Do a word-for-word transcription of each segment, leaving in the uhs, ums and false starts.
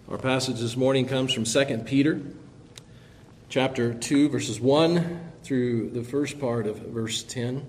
Our passage this morning comes from Second Peter, chapter two, verses one through the first part of verse ten.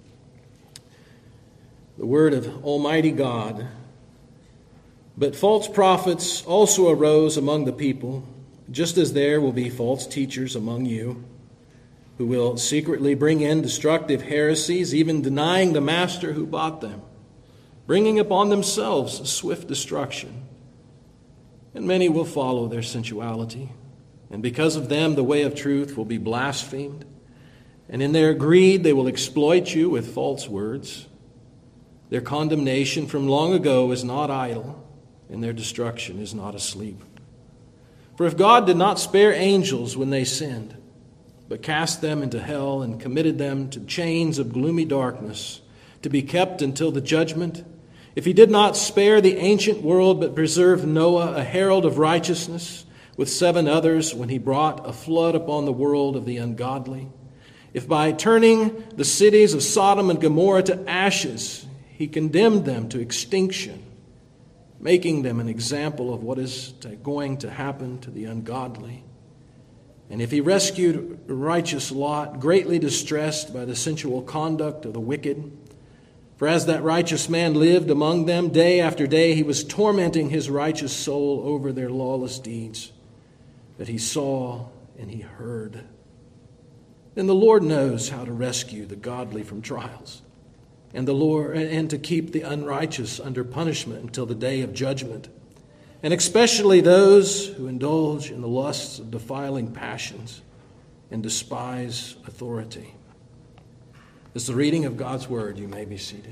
The word of Almighty God. But false prophets also arose among the people, just as there will be false teachers among you, who will secretly bring in destructive heresies, even denying the master who bought them, bringing upon themselves swift destruction. And many will follow their sensuality, and because of them the way of truth will be blasphemed, and in their greed they will exploit you with false words. Their condemnation from long ago is not idle, and their destruction is not asleep. For if God did not spare angels when they sinned, but cast them into hell and committed them to chains of gloomy darkness, to be kept until the judgment, if he did not spare the ancient world, but preserved Noah, a herald of righteousness, with seven others, when he brought a flood upon the world of the ungodly, if by turning the cities of Sodom and Gomorrah to ashes, he condemned them to extinction, making them an example of what is going to happen to the ungodly. And if he rescued righteous Lot, greatly distressed by the sensual conduct of the wicked, for as that righteous man lived among them, day after day he was tormenting his righteous soul over their lawless deeds, that he saw and he heard. Then the Lord knows how to rescue the godly from trials, and the Lord and to keep the unrighteous under punishment until the day of judgment, and especially those who indulge in the lusts of defiling passions and despise authority. This is the reading of God's word. You may be seated.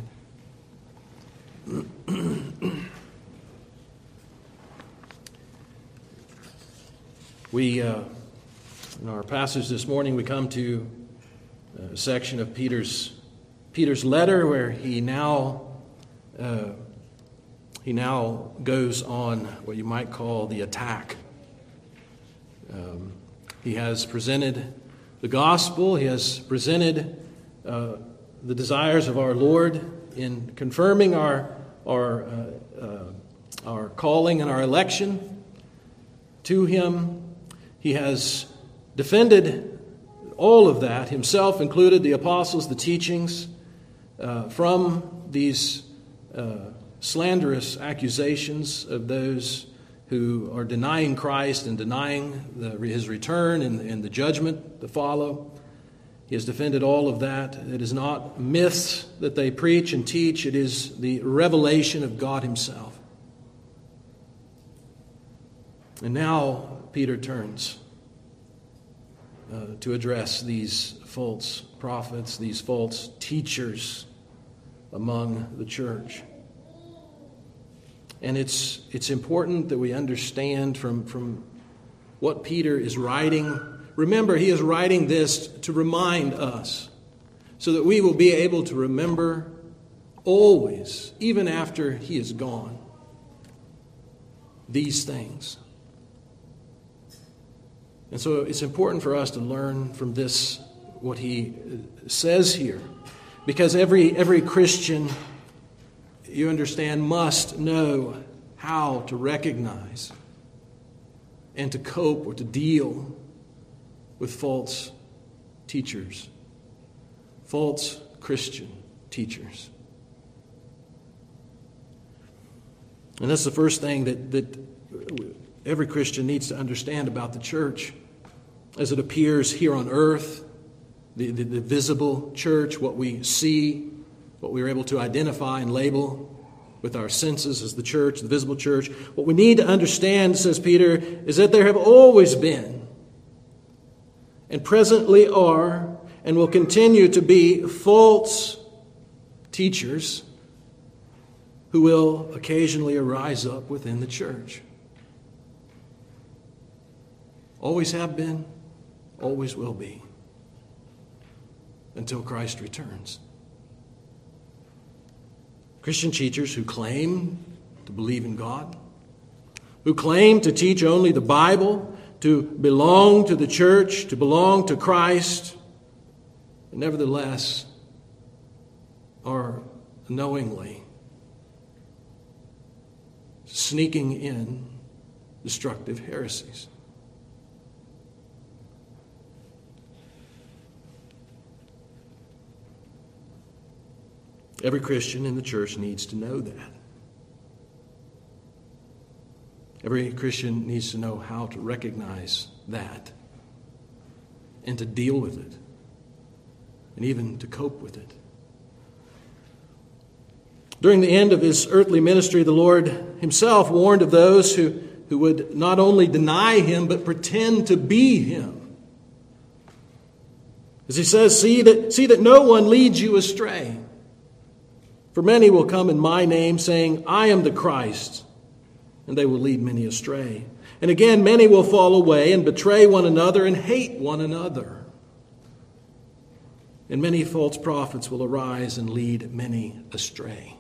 we, uh, in our passage this morning, we come to a section of Peter's Peter's letter where he now uh, he now goes on what you might call the attack. Um, he has presented the gospel. He has presented uh, the desires of our Lord in confirming our our uh, uh, our calling and our election to Him. He has defended all of that, himself included, the apostles, the teachings, Uh, from these uh, slanderous accusations of those who are denying Christ and denying the, his return and, and the judgment to follow. He has defended all of that. It is not myths that they preach and teach. It is the revelation of God himself. And now Peter turns uh, to address these false prophets, these false teachers among the church. And it's it's important that we understand from, from what Peter is writing. Remember, he is writing this to remind us so that we will be able to remember always, even after he is gone, these things. And so it's important for us to learn from this, what he says here. Because every every Christian, you understand, must know how to recognize and to cope or to deal with false teachers, false Christian teachers. And that's the first thing that, that every Christian needs to understand about the church as it appears here on earth. The, the, the visible church, what we see, what we're able to identify and label with our senses as the church, the visible church. What we need to understand, says Peter, is that there have always been and presently are and will continue to be false teachers who will occasionally arise up within the church. Always have been, always will be, until Christ returns. Christian teachers who claim to believe in God, who claim to teach only the Bible, to belong to the church, to belong to Christ, and nevertheless are knowingly sneaking in destructive heresies. Every Christian in the church needs to know that. Every Christian needs to know how to recognize that and to deal with it and even to cope with it. During the end of his earthly ministry, the Lord himself warned of those who, who would not only deny him but pretend to be him. As he says, see that, see that no one leads you astray. For many will come in my name, saying, I am the Christ, and they will lead many astray. And again, many will fall away and betray one another and hate one another. And many false prophets will arise and lead many astray.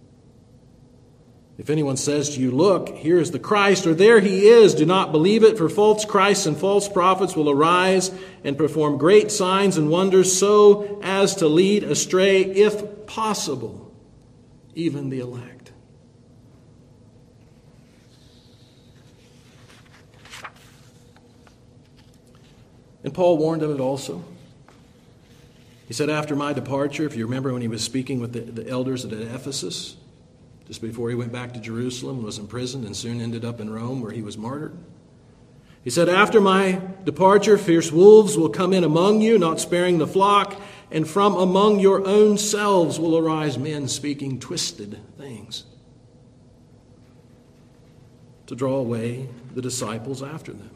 If anyone says to you, look, here is the Christ, or there he is, do not believe it, for false Christs and false prophets will arise and perform great signs and wonders so as to lead astray, if possible, even the elect. And Paul warned of it also. He said, after my departure, if you remember when he was speaking with the, the elders at Ephesus, just before he went back to Jerusalem, was imprisoned, and soon ended up in Rome where he was martyred. He said, after my departure, fierce wolves will come in among you, not sparing the flock, and from among your own selves will arise men speaking twisted things to draw away the disciples after them.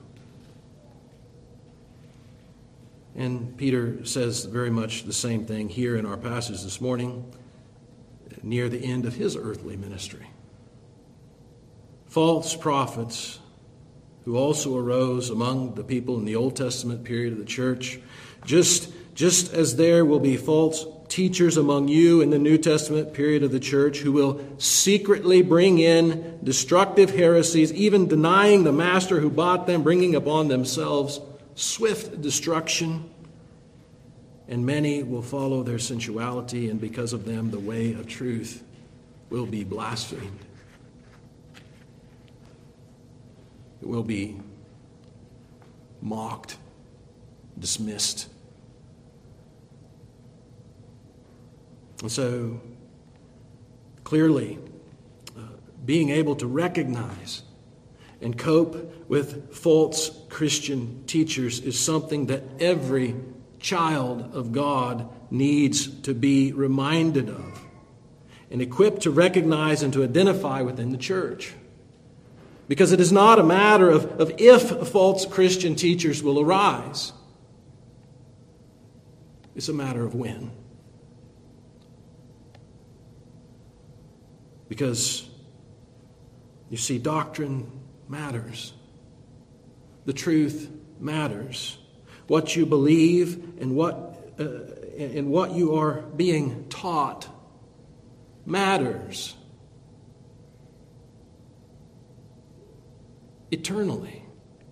And Peter says very much the same thing here in our passage this morning, near the end of his earthly ministry. False prophets who also arose among the people in the Old Testament period of the church, just, just as there will be false teachers among you in the New Testament period of the church who will secretly bring in destructive heresies, even denying the master who bought them, bringing upon themselves swift destruction. And many will follow their sensuality, and because of them, the way of truth will be blasphemed. It will be mocked, dismissed. And so, clearly, uh, being able to recognize and cope with false Christian teachers is something that every child of God needs to be reminded of and equipped to recognize and to identify within the church. Because it is not a matter of, of if false Christian teachers will arise. It's a matter of when. Because, you see, doctrine matters. The truth matters. What you believe and what, uh, and what you are being taught matters. Eternally.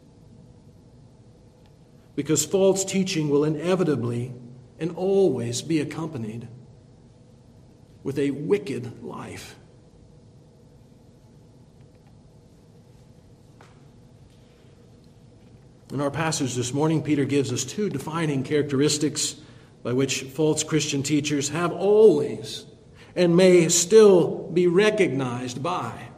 Because false teaching will inevitably and always be accompanied with a wicked life. In our passage this morning, Peter gives us two defining characteristics by which false Christian teachers have always and may still be recognized by.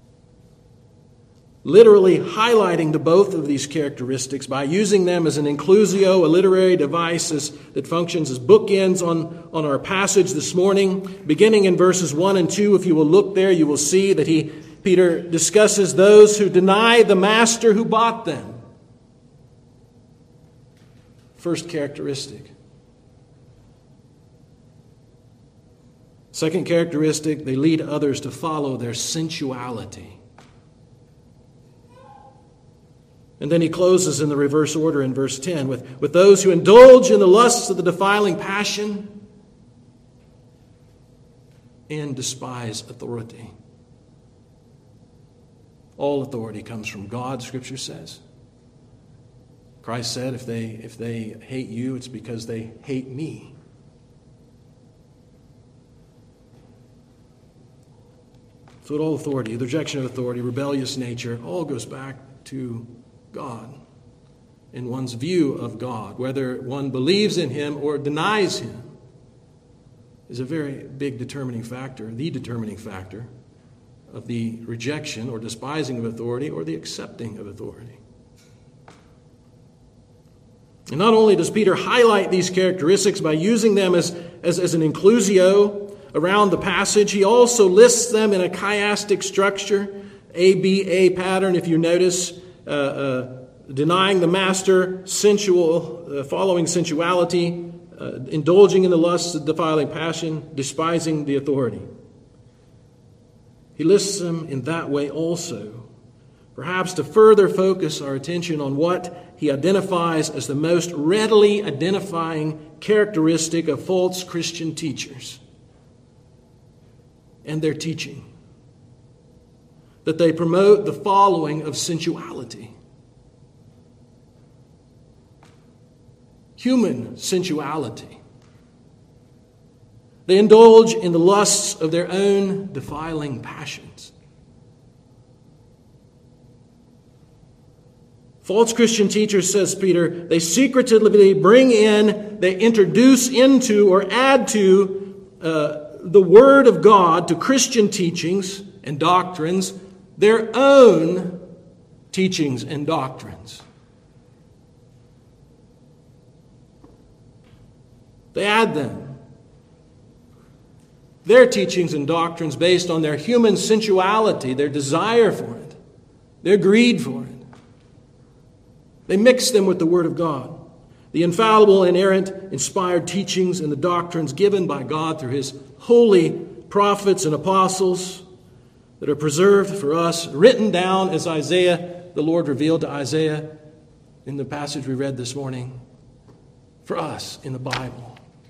Literally highlighting to both of these characteristics by using them as an inclusio, a literary device as, that functions as bookends on, on our passage this morning. Beginning in verses one and two, if you will look there, you will see that he, Peter discusses those who deny the master who bought them. First characteristic. Second characteristic, they lead others to follow their sensuality. And then he closes in the reverse order in verse ten with, with those who indulge in the lusts of the defiling passion and despise authority. All authority comes from God, Scripture says. Christ said, if they, if they hate you, it's because they hate me. So all authority, the rejection of authority, rebellious nature, all goes back to God and one's view of God. Whether one believes in him or denies him is a very big determining factor, the determining factor of the rejection or despising of authority or the accepting of authority. And not only does Peter highlight these characteristics by using them as, as, as an inclusio around the passage, he also lists them in a chiastic structure, A B A pattern, if you notice, uh, uh, denying the master, sensual, uh, following sensuality, uh, indulging in the lusts of defiling passion, despising the authority. He lists them in that way also, perhaps to further focus our attention on what he identifies as the most readily identifying characteristic of false Christian teachers and their teaching, that they promote the following of sensuality. Human sensuality. They indulge in the lusts of their own defiling passions. False Christian teachers, says Peter, they secretively bring in, they introduce into or add to uh, the Word of God, to Christian teachings and doctrines, their own teachings and doctrines. They add them. Their teachings and doctrines based on their human sensuality, their desire for it, their greed for it. They mix them with the Word of God, the infallible, inerrant, inspired teachings and the doctrines given by God through His holy prophets and apostles that are preserved for us, written down as Isaiah, the Lord revealed to Isaiah in the passage we read this morning, for us in the Bible.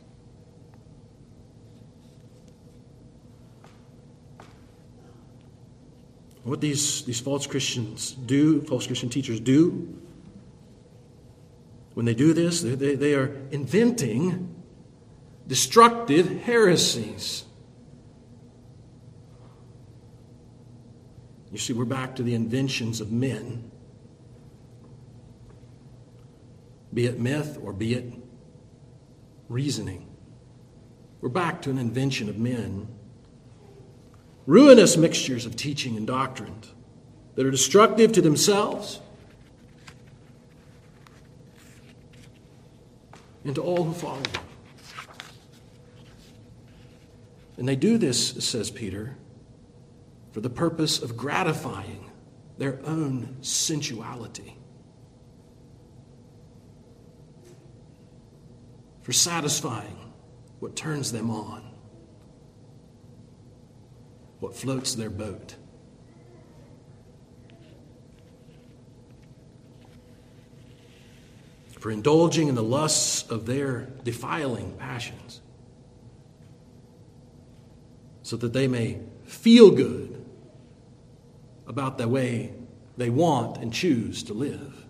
What these, these false Christians do, false Christian teachers do, when they do this, they, they, they are inventing destructive heresies. You see, we're back to the inventions of men, be it myth or be it reasoning. We're back to an invention of men. Ruinous mixtures of teaching and doctrine that are destructive to themselves and to all who follow them. And they do this, says Peter, for the purpose of gratifying their own sensuality, for satisfying what turns them on, what floats their boat. For indulging in the lusts of their defiling passions, so that they may feel good about the way they want and choose to live.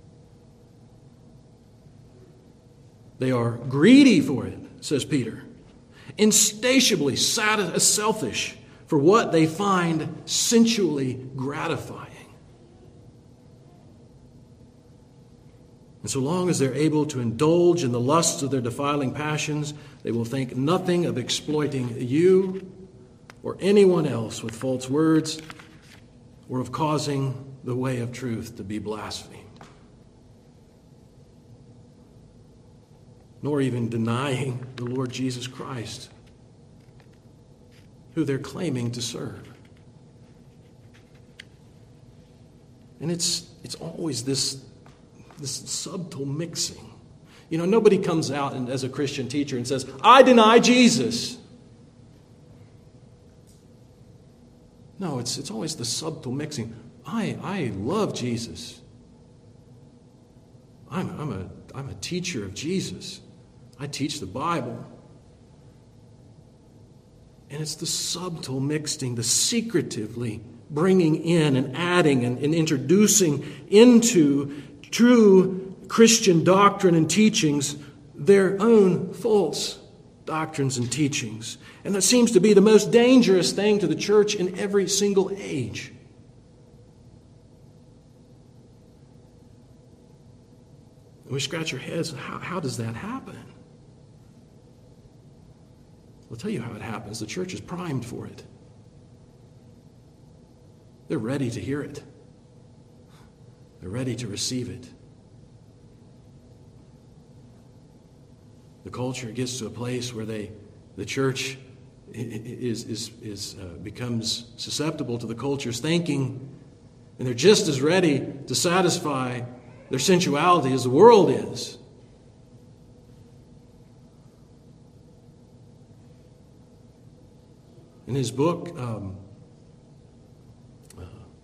They are greedy for it, says Peter, insatiably selfish for what they find sensually gratifying. And so long as they're able to indulge in the lusts of their defiling passions, they will think nothing of exploiting you or anyone else with false words or of causing the way of truth to be blasphemed, nor even denying the Lord Jesus Christ, who they're claiming to serve. And it's it's always this, this subtle mixing. You know, nobody comes out and, as a Christian teacher and says, I deny Jesus. No, it's it's always the subtle mixing. I I love Jesus. I'm I'm a I'm a teacher of Jesus. I teach the Bible. And it's the subtle mixing, the secretively bringing in and adding and, and introducing into true Christian doctrine and teachings their own false doctrines and teachings. And that seems to be the most dangerous thing to the church in every single age. And we scratch our heads, how, how does that happen? I'll tell you how it happens. The church is primed for it. They're ready to hear it. They're ready to receive it. The culture gets to a place where they, the church is, is, is, uh, becomes susceptible to the culture's thinking, and they're just as ready to satisfy their sensuality as the world is. In his book, um, uh,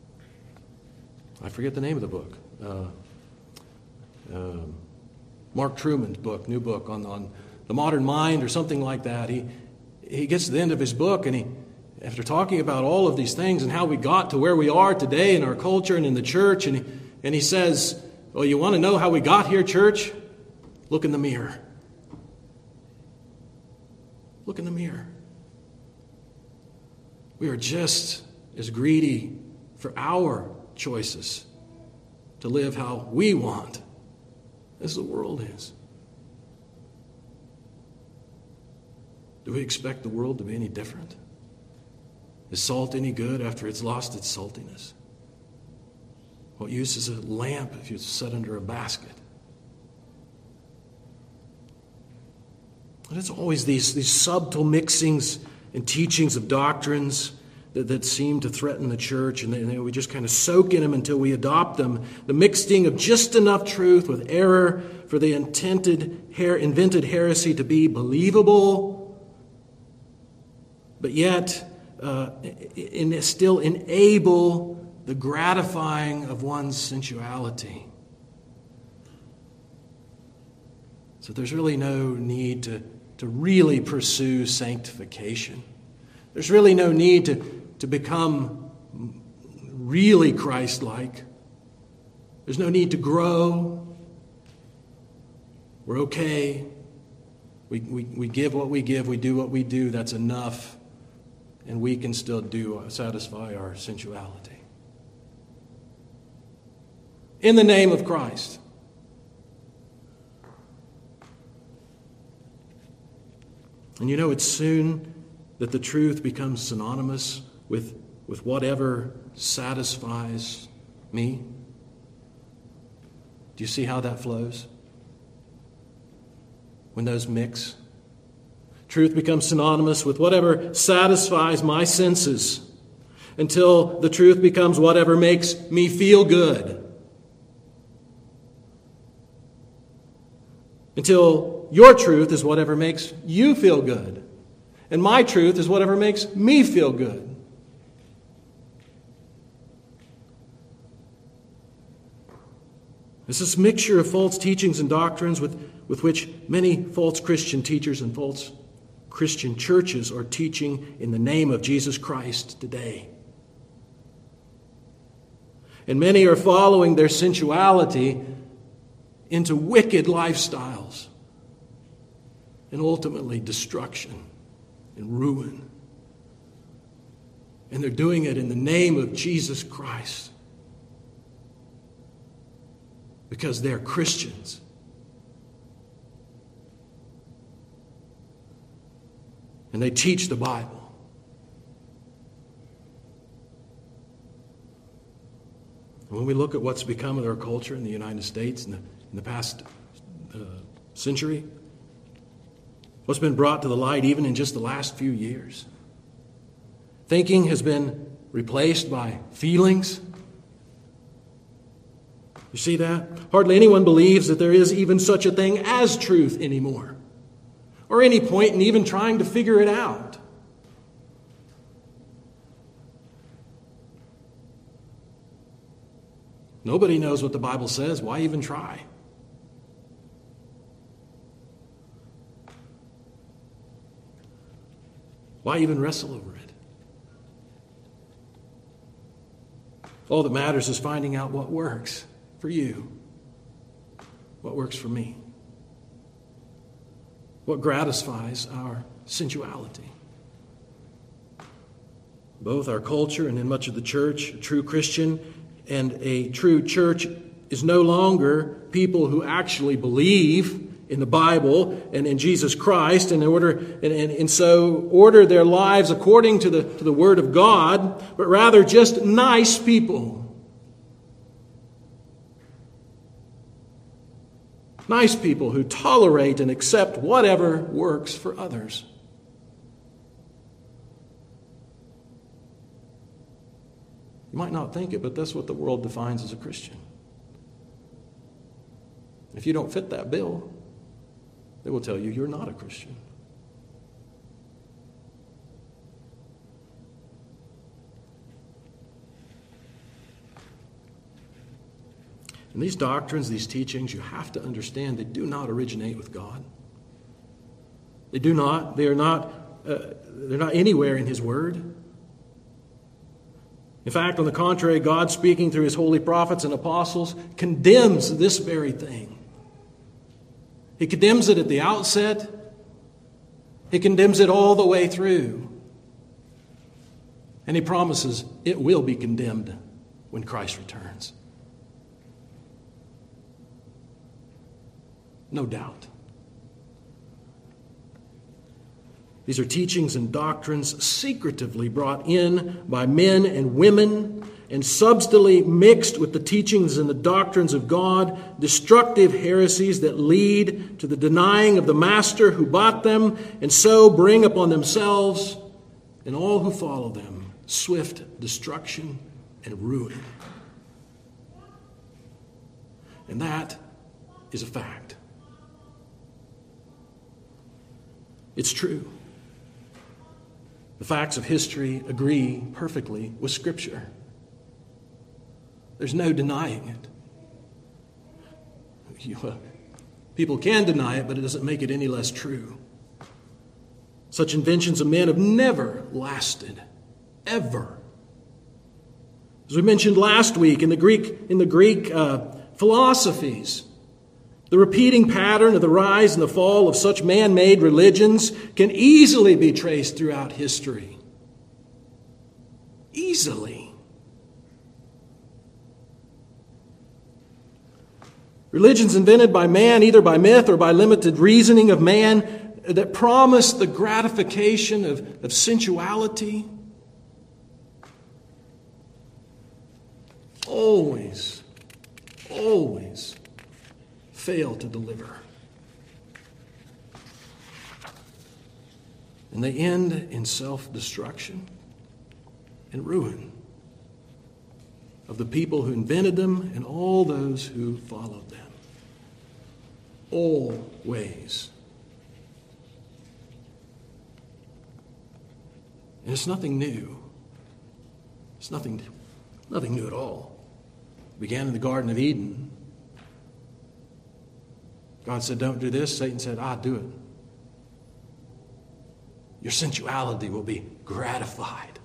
I forget the name of the book. Uh, um, Mark Truman's book, new book on, on the modern mind or something like that. He he gets to the end of his book, and he, after talking about all of these things and how we got to where we are today in our culture and in the church, and he, and he says, well, you want to know how we got here, church? Look in the mirror. Look in the mirror. We are just as greedy for our choices to live how we want as the world is. Do we expect the world to be any different? Is salt any good after it's lost its saltiness? What use is a lamp if it's set under a basket? And it's always these, these subtle mixings and teachings of doctrines that, that seem to threaten the church, and they, we just kind of soak in them until we adopt them. The mixing of just enough truth with error for the intended, her, invented heresy to be believable, but yet uh, in, still enable the gratifying of one's sensuality. So there's really no need to, to really pursue sanctification. There's really no need to to become really Christ-like. There's no need to grow. We're okay. We, we, we give what we give. We do what we do. That's enough. And we can still do satisfy our sensuality. In the name of Christ. And you know, it's soon that the truth becomes synonymous with, with whatever satisfies me. Do you see how that flows? When those mix, truth becomes synonymous with whatever satisfies my senses, until the truth becomes whatever makes me feel good. Until your truth is whatever makes you feel good. And my truth is whatever makes me feel good. It's this mixture of false teachings and doctrines with, with which many false Christian teachers and false Christian churches are teaching in the name of Jesus Christ today. And many are following their sensuality into wicked lifestyles and ultimately destruction and ruin. And they're doing it in the name of Jesus Christ. Because they're Christians. And they teach the Bible. And when we look at what's become of our culture in the United States in the, in the past uh, century, what's been brought to the light even in just the last few years, thinking has been replaced by feelings. You see that? Hardly anyone believes that there is even such a thing as truth anymore, or any point in even trying to figure it out. Nobody knows what the Bible says. Why even try? Why even wrestle over it? All that matters is finding out what works for you, what works for me. what gratifies our sensuality. Both our culture and in much of the church, a true Christian and a true church is no longer people who actually believe in the Bible and in Jesus Christ, and in order and, and, and so order their lives according to the to the Word of God, but rather just nice people. Nice people who tolerate and accept whatever works for others. You might not think it, but that's what the world defines as a Christian. If you don't fit that bill, they will tell you you're not a Christian. And these doctrines, these teachings, you have to understand, they do not originate with God. They do not. They are not. Uh, they're not anywhere in His Word. In fact, on the contrary, God, speaking through His holy prophets and apostles, condemns this very thing. He condemns it at the outset. He condemns it all the way through. And He promises it will be condemned when Christ returns. No doubt. These are teachings and doctrines secretively brought in by men and women and subtly mixed with the teachings and the doctrines of God, destructive heresies that lead to the denying of the Master who bought them, and so bring upon themselves and all who follow them swift destruction and ruin. And that is a fact. It's true. The facts of history agree perfectly with Scripture. There's no denying it. You, uh, people can deny it, but it doesn't make it any less true. Such inventions of men have never lasted, ever. As we mentioned last week, in the Greek, in the Greek uh, philosophies, the repeating pattern of the rise and the fall of such man-made religions can easily be traced throughout history. Easily. Religions invented by man, either by myth or by limited reasoning of man, that promise the gratification of, of sensuality, always, always fail to deliver. And they end in self-destruction and ruin of the people who invented them and all those who followed them. Always. And it's nothing new. It's nothing, nothing new at all. It began in the Garden of Eden. God said, don't do this. Satan said, I'll do it. Your sensuality will be gratified.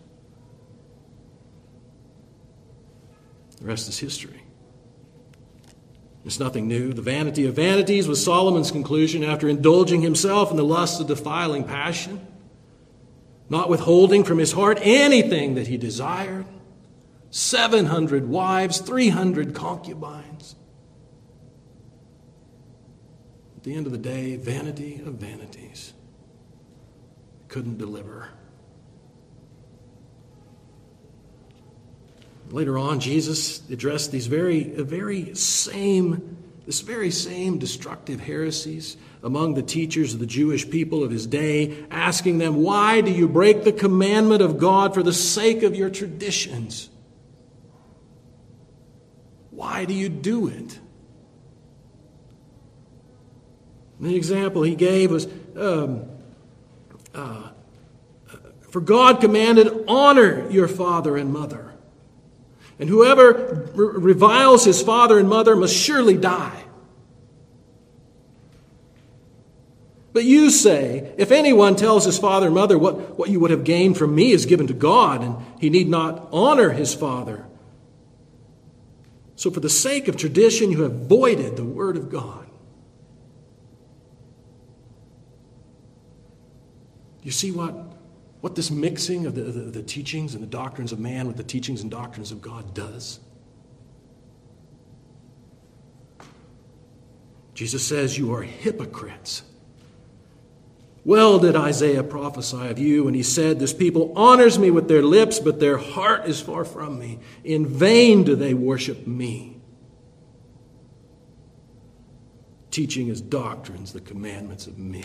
The rest is history. It's nothing new. The vanity of vanities was Solomon's conclusion after indulging himself in the lust of defiling passion, not withholding from his heart anything that he desired. seven hundred wives, three hundred concubines. At the end of the day, vanity of vanities. Couldn't deliver. Later on, Jesus addressed these very, very same, this very same destructive heresies among the teachers of the Jewish people of his day, asking them, why do you break the commandment of God for the sake of your traditions? Why do you do it? The example he gave was, um, uh, for God commanded, honor your father and mother. And whoever re- reviles his father and mother must surely die. But you say, if anyone tells his father and mother, what, what you would have gained from me is given to God, and he need not honor his father. So for the sake of tradition, you have voided the word of God. You see what, what this mixing of the, the, the teachings and the doctrines of man with the teachings and doctrines of God does? Jesus says, you are hypocrites. Well did Isaiah prophesy of you, and he said, this people honors me with their lips, but their heart is far from me. In vain do they worship me, teaching as doctrines the commandments of men.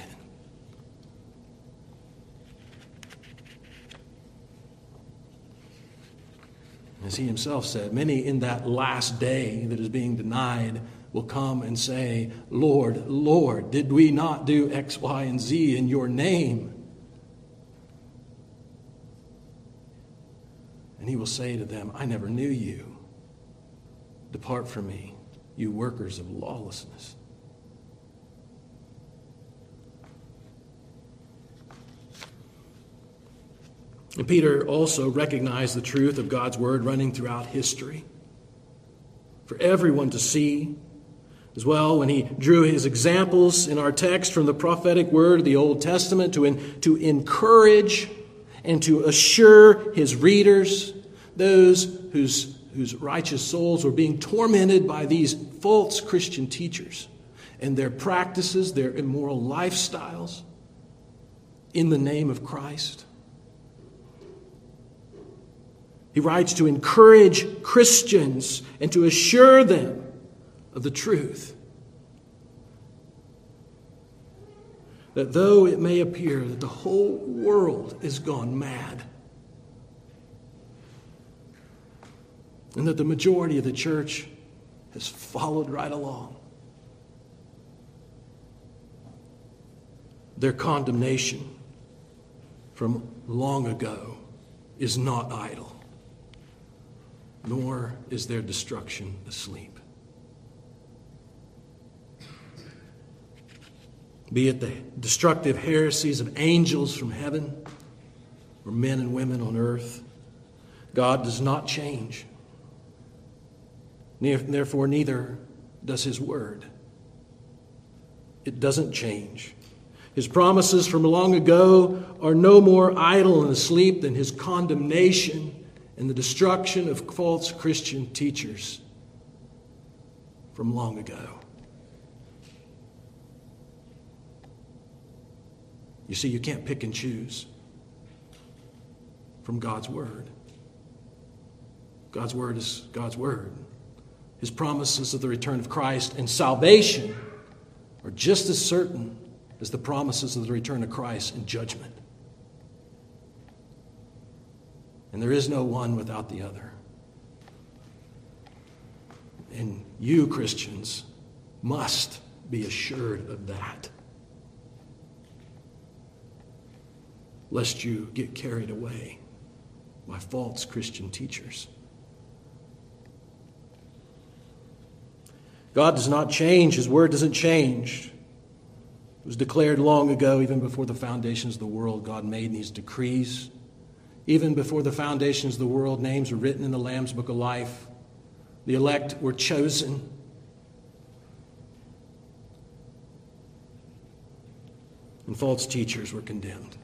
As he himself said, many in that last day that is being denied will come and say, Lord, Lord, did we not do X, Y, and Z in your name? And he will say to them, I never knew you. Depart from me, you workers of lawlessness. And Peter also recognized the truth of God's word running throughout history for everyone to see. As well, when he drew his examples in our text from the prophetic word of the Old Testament to, in, to encourage and to assure his readers, those whose, whose righteous souls were being tormented by these false Christian teachers and their practices, their immoral lifestyles in the name of Christ. He writes to encourage Christians and to assure them of the truth, that though it may appear that the whole world is gone mad, and that the majority of the church has followed right along, their condemnation from long ago is not idle, nor is their destruction asleep. Be it the destructive heresies of angels from heaven or men and women on earth, God does not change. Therefore, neither does his word. It doesn't change. His promises from long ago are no more idle and asleep than his condemnation and the destruction of false Christian teachers from long ago. You see, you can't pick and choose from God's word. God's word is God's word. His promises of the return of Christ and salvation are just as certain as the promises of the return of Christ and judgment. And there is no one without the other. And you, Christians, must be assured of that, lest you get carried away by false Christian teachers. God does not change. His word doesn't change. It was declared long ago, even before the foundations of the world. God made these decrees. Even before the foundations of the world, names were written in the Lamb's Book of Life. The elect were chosen. And false teachers were condemned.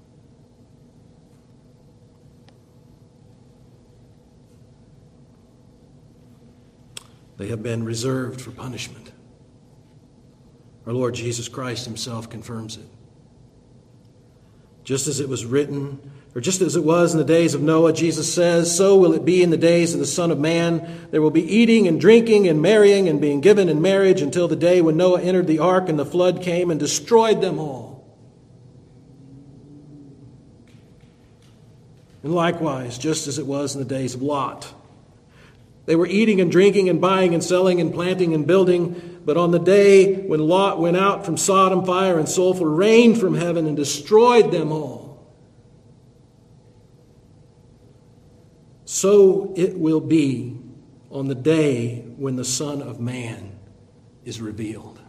They have been reserved for punishment. Our Lord Jesus Christ himself confirms it. Just as it was written, or just as it was in the days of Noah, Jesus says, so will it be in the days of the Son of Man. There will be eating and drinking and marrying and being given in marriage until the day when Noah entered the ark and the flood came and destroyed them all. And likewise, just as it was in the days of Lot, they were eating and drinking and buying and selling and planting and building. But on the day when Lot went out from Sodom, fire and sulfur rained from heaven and destroyed them all. So it will be on the day when the Son of Man is revealed.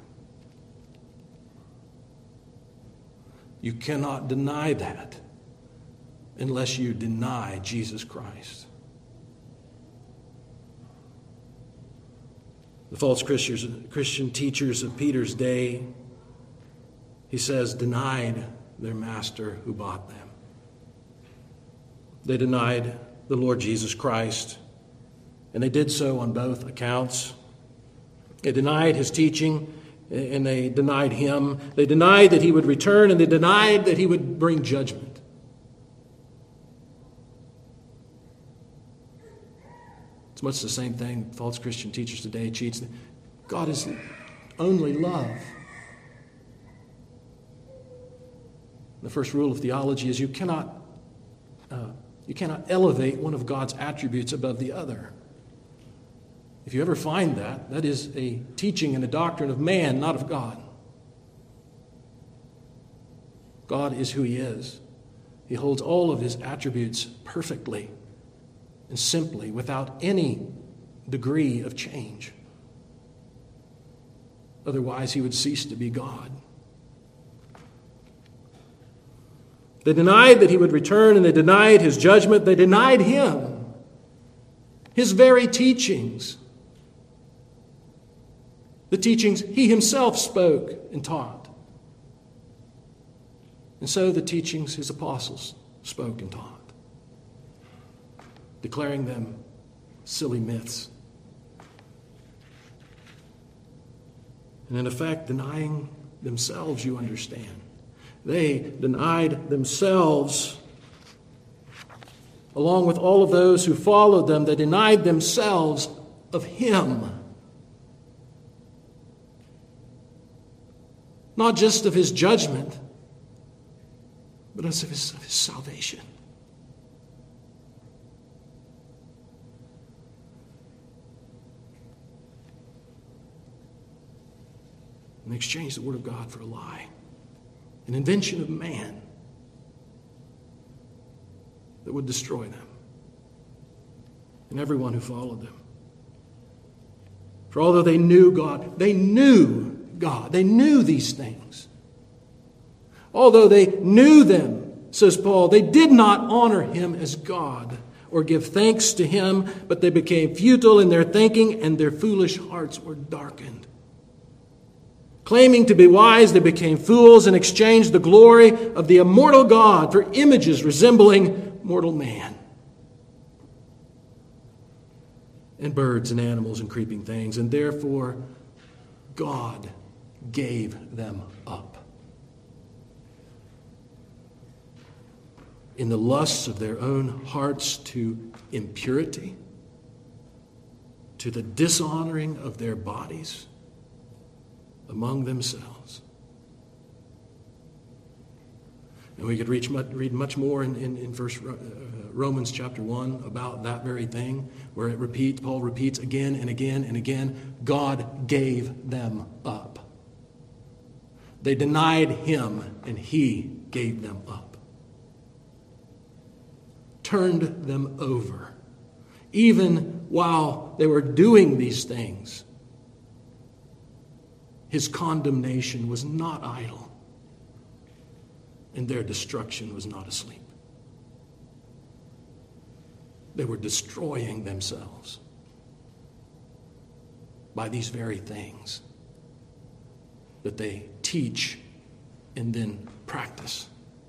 You cannot deny that unless you deny Jesus Christ. The false Christian teachers of Peter's day, he says, denied their master who bought them. They denied the Lord Jesus Christ, and they did so on both accounts. They denied his teaching, and they denied him. They denied that he would return, and they denied that he would bring judgment. It's much the same thing false Christian teachers today teach. God is only love. The first rule of theology is you cannot uh, you cannot elevate one of God's attributes above the other. If you ever find that, that is a teaching and a doctrine of man, not of God. God is who he is. He holds all of his attributes perfectly and simply, without any degree of change. Otherwise, he would cease to be God. They denied that he would return, and they denied his judgment. They denied him, his very teachings, the teachings he himself spoke and taught. And so the teachings his apostles spoke and taught, declaring them silly myths. And in effect, denying themselves, you understand. They denied themselves, along with all of those who followed them. They denied themselves of him. Not just of his judgment, but of his, of his salvation. And they exchanged the word of God for a lie, an invention of man that would destroy them and everyone who followed them. For although they knew God, they knew God, they knew these things. Although they knew them, says Paul, they did not honor him as God or give thanks to him, but they became futile in their thinking, and their foolish hearts were darkened. Claiming to be wise, they became fools and exchanged the glory of the immortal God for images resembling mortal man, and birds and animals and creeping things. And therefore, God gave them up in the lusts of their own hearts to impurity, to the dishonoring of their bodies among themselves. And we could reach, read much more in, in, in verse, uh, Romans chapter one about that very thing, where it repeats, Paul repeats again and again and again, God gave them up. They denied him, and he gave them up. Turned them over. Even while they were doing these things, his condemnation was not idle, and their destruction was not asleep. They were destroying themselves by these very things that they teach and then practice.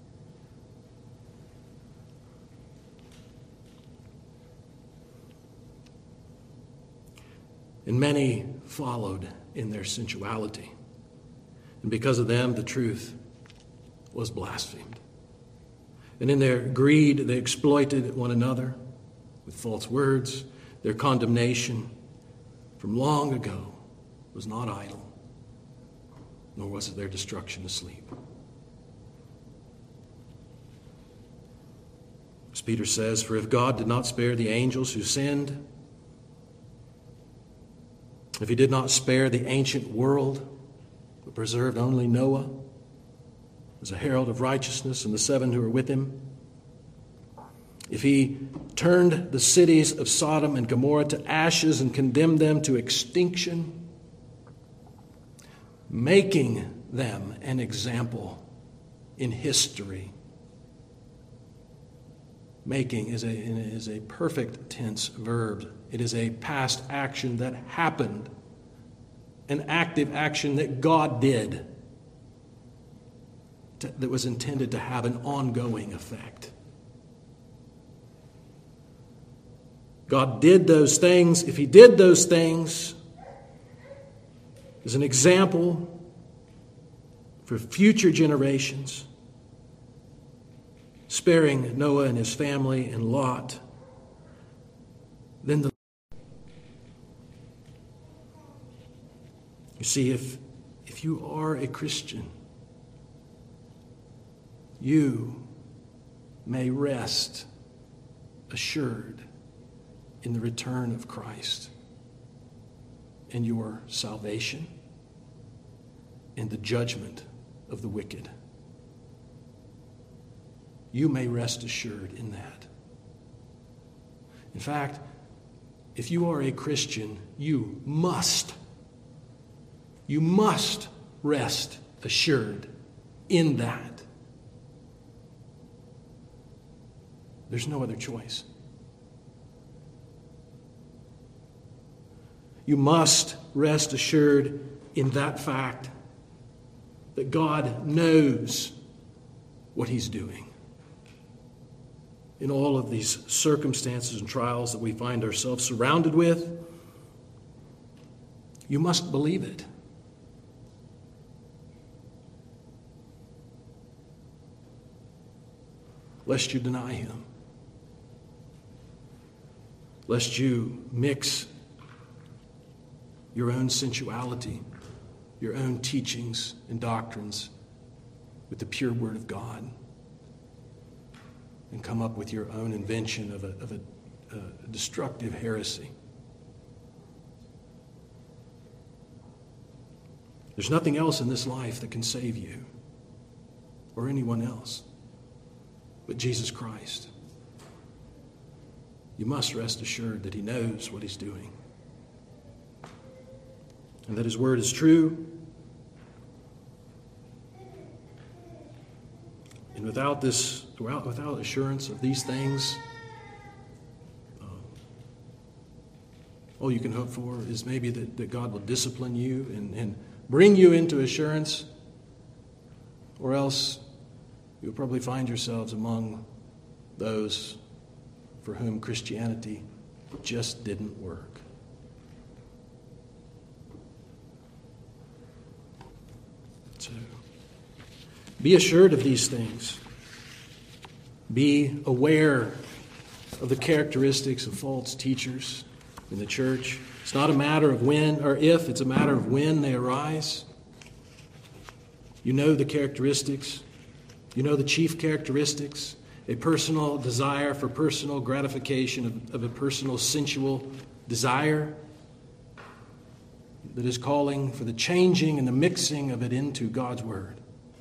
And many followed in their sensuality. And because of them, the truth was blasphemed. And in their greed, they exploited one another with false words. Their condemnation from long ago was not idle, nor was it their destruction asleep. As Peter says, for if God did not spare the angels who sinned, if he did not spare the ancient world, but preserved only Noah as a herald of righteousness and the seven who were with him, if he turned the cities of Sodom and Gomorrah to ashes and condemned them to extinction, making them an example in history. Making is a, is a perfect tense verb. It is a past action that happened, an active action that God did. to, that was intended to have an ongoing effect. God did those things. If he did those things as an example for future generations, sparing Noah and his family and Lot, then the you see, if if you are a Christian, you may rest assured in the return of Christ and your salvation and the judgment of the wicked. You may rest assured in that. In fact, if you are a Christian, you must, you must rest assured in that. There's no other choice. You must rest assured in that fact that God knows what he's doing. In all of these circumstances and trials that we find ourselves surrounded with, you must believe it. Lest you deny him. Lest you mix your own sensuality, your own teachings and doctrines with the pure Word of God, and come up with your own invention of a, of a, a destructive heresy. There's nothing else in this life that can save you or anyone else but Jesus Christ. You must rest assured that he knows what he's doing, and that his word is true. And without this, without, without assurance of these things, um, all you can hope for is maybe that, that God will discipline you and, and bring you into assurance, or else you'll probably find yourselves among those for whom Christianity just didn't work. So, be assured of these things. Be aware of the characteristics of false teachers in the church. It's not a matter of when or if, it's a matter of when they arise. You know the characteristics. You know the chief characteristics. A personal desire for personal gratification of, of a personal sensual desire that is calling for the changing and the mixing of it into God's Word.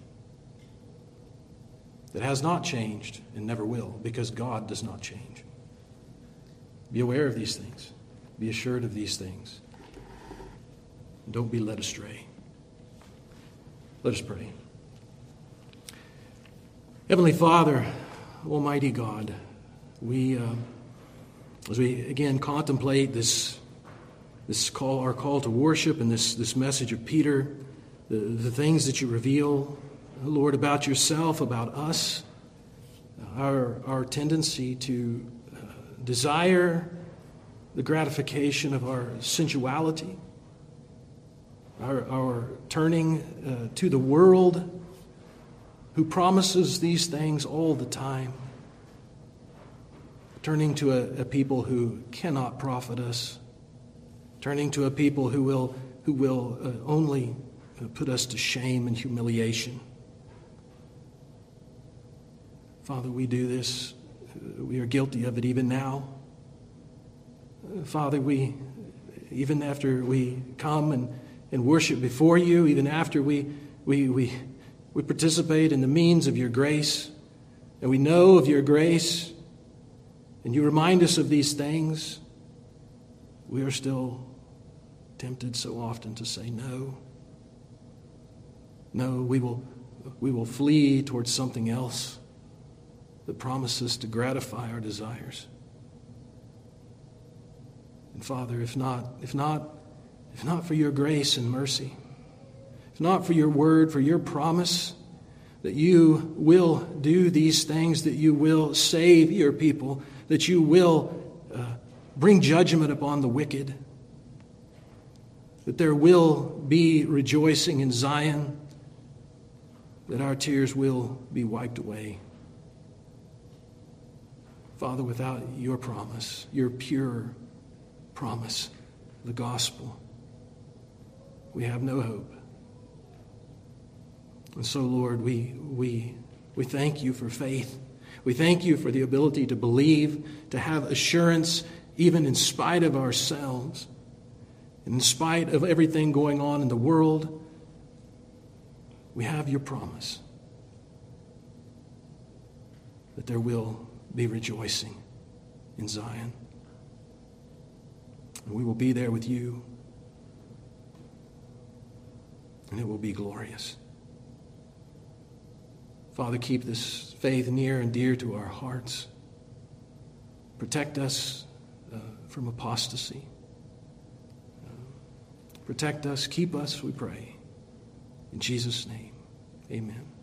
That has not changed and never will, because God does not change. Be aware of these things. Be assured of these things. Don't be led astray. Let us pray. Heavenly Father, Almighty God, we, uh, as we again contemplate this, this call, our call to worship, and this, this message of Peter, the, the things that you reveal, Lord, about yourself, about us, our, our tendency to uh, desire the gratification of our sensuality, our, our turning uh, to the world who promises these things all the time, turning to a, a people who cannot profit us, turning to a people who will, who will uh, only put us to shame and humiliation. Father, we do this. We are guilty of it even now. Father, we, even after we come and, and worship before you, even after we, we, we, we participate in the means of your grace, and we know of your grace, and you remind us of these things, we are still tempted so often to say no. No, we will, we will flee towards something else that promises to gratify our desires. And Father, if not, if not, if not for your grace and mercy, if not for your word, for your promise that you will do these things, that you will save your people, that you will uh, bring judgment upon the wicked, that there will be rejoicing in Zion, that our tears will be wiped away. Father, without your promise, your pure promise, the gospel, we have no hope. And so, Lord, we we we thank you for faith. We thank you for the ability to believe, to have assurance, even in spite of ourselves, in spite of everything going on in the world. We have your promise that there will be rejoicing in Zion. And we will be there with you, and it will be glorious. Father, keep this faith near and dear to our hearts. Protect us uh, from apostasy. Uh, protect us, keep us, we pray. In Jesus' name, amen.